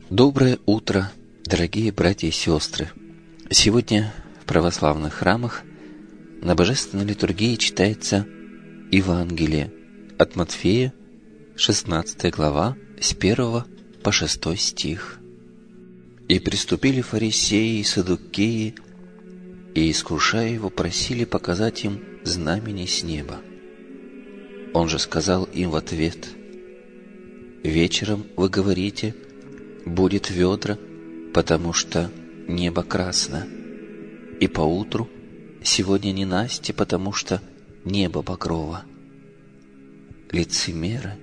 Доброе утро, дорогие братья и сестры! Сегодня в православных храмах на Божественной литургии читается Евангелие от Матфея, 16 глава, с 1 по 6 стих. «И приступили фарисеи и саддукеи, и, искушая его, просили показать им знамение с неба. Он же сказал им в ответ: вечером вы говорите, будет ведра, потому что небо красно, и поутру сегодня ненастье, потому что небо багрово. Лицемеры,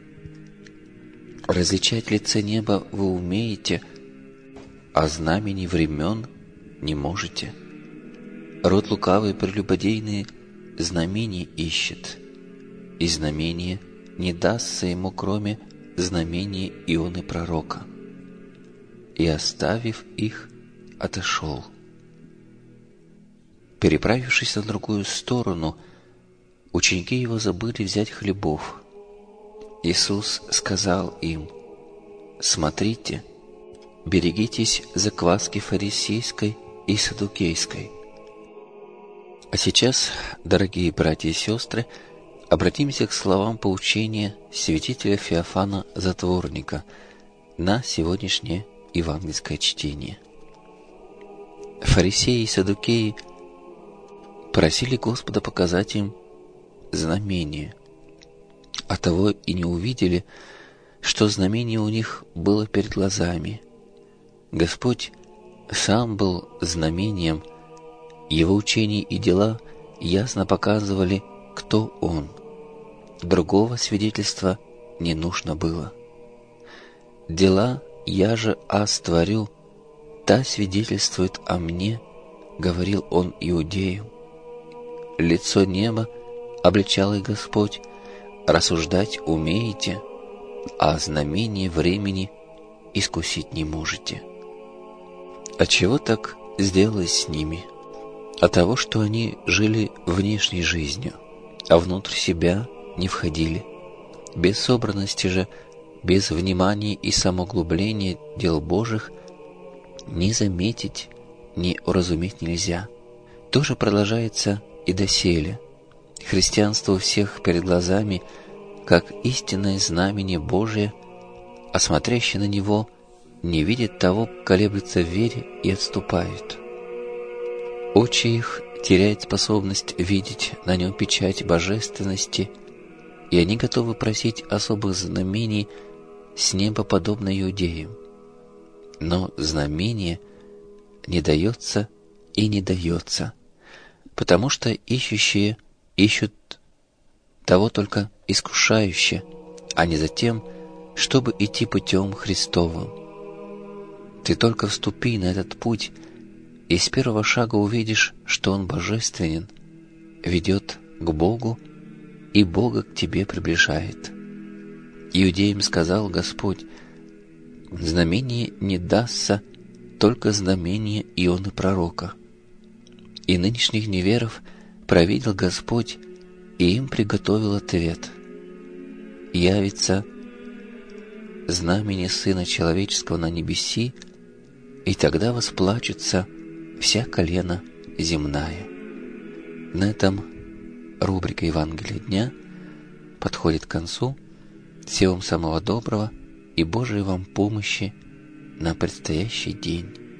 различать лице неба вы умеете, а знамений времен не можете. Род лукавый и прелюбодейный знамений ищет, и знамение не дастся ему, кроме знамения Ионы пророка. И, оставив их, отошел. Переправившись на другую сторону, ученики его забыли взять хлебов. Иисус сказал им: смотрите, берегитесь закваски фарисейской и саддукейской. А сейчас, дорогие братья и сестры, обратимся к словам поучения святителя Феофана Затворника на сегодняшнее евангельское чтение. Фарисеи и саддукеи просили Господа показать им знамение, а того и не увидели, что знамение у них было перед глазами. Господь сам был знамением, Его учения и дела ясно показывали, кто Он. Другого свидетельства не нужно было. «Дела я же творю, та свидетельствует о мне», — говорил Он иудеям. Лицо неба обличал и Господь: рассуждать умеете, а знамение времени искусить не можете. Отчего так сделалось с ними? От того, что они жили внешней жизнью, а внутрь себя не входили. Без собранности же, без внимания и самоуглубления дел Божьих ни заметить, ни уразуметь нельзя. То же продолжается и доселе. Христианство у всех перед глазами, как истинное знамение Божие, а смотрящий на него не видит того, колеблется в вере и отступает. Очи их теряют способность видеть на нем печать божественности, и они готовы просить особых знамений с неба, подобно иудеям. Но знамение не дается и не дается, потому что ищущие ищут того только искушающе, а не за тем, чтобы идти путем Христовым. Ты только вступи на этот путь, и с первого шага увидишь, что он божественен, ведет к Богу, и Бога к тебе приближает. Иудеям сказал Господь: знамение не дастся, только знамение Ионы пророка. И нынешних неверов провидел Господь, и им приготовил ответ: явится знамение Сына Человеческого на небеси, и тогда восплачется вся колено земная. На этом рубрика Евангелия дня подходит к концу. Всего вам самого доброго и Божией вам помощи на предстоящий день.